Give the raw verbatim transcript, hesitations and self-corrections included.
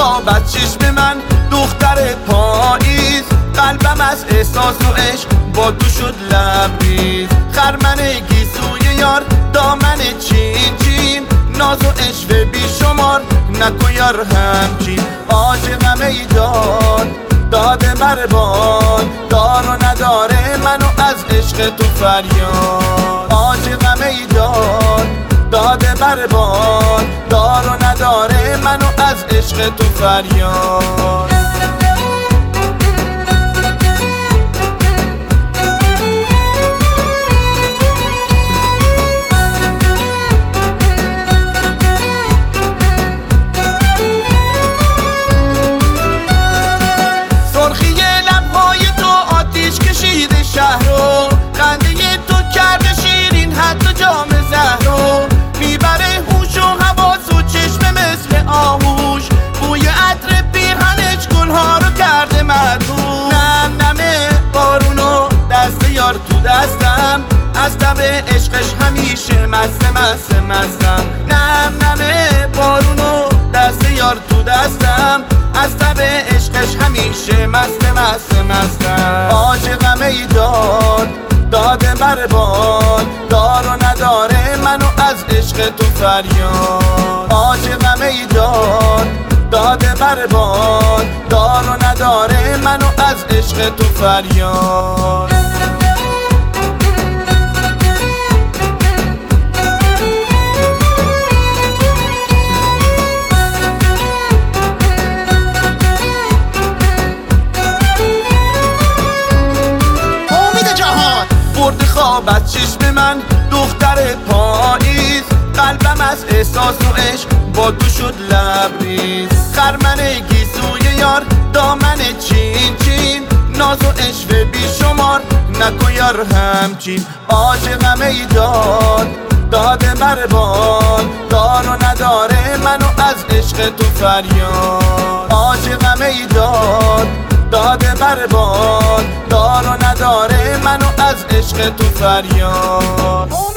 خواب از چشم من دختر پاییز، قلبم از احساس و عشق با تو شد لبریز. خرمن گیسوی یار دامن چین چین، ناز و عشق بی شمار نکن یار همچین. عاشقم ای داد داده برباد، دار و نداره منو از عشق تو فریاد. عاشقم ای داد داده برباد، دار و نداره منو از عشق تو فریاد. شهرو خنده تو کرده شیرین حتی جام زهرو، میبره هوش و حواس و چشم مثل آهوش. بوی عطر پیرهنش گلها رو کرده مدهوش. نم نمه بارونو دست یار تو دستم، از تب عشقش همیشه مست مست مستم. نم نمه بارونو دست یار تو دستم، از تب عشقش همیشه مست مست مستم. عاشقم ای داد داده برباد، دار و نداره منو از عشق تو فریاد. عاشقم ای داد داده برباد، دار و نداره منو از عشق تو فریاد. برد خواب از چشم من دختر پاییز، قلبم از احساس و عشق با تو شد لبریز. خرمن گیسوی یار دامن چین چین، ناز و عشق بی شمار نکن یار همچین. عاشقم ای داد داده برباد، دار و نداره منو از عشق تو فریاد. عاشقم ای داد داده برباد، دار و نداره منو از عشق تو فریاد.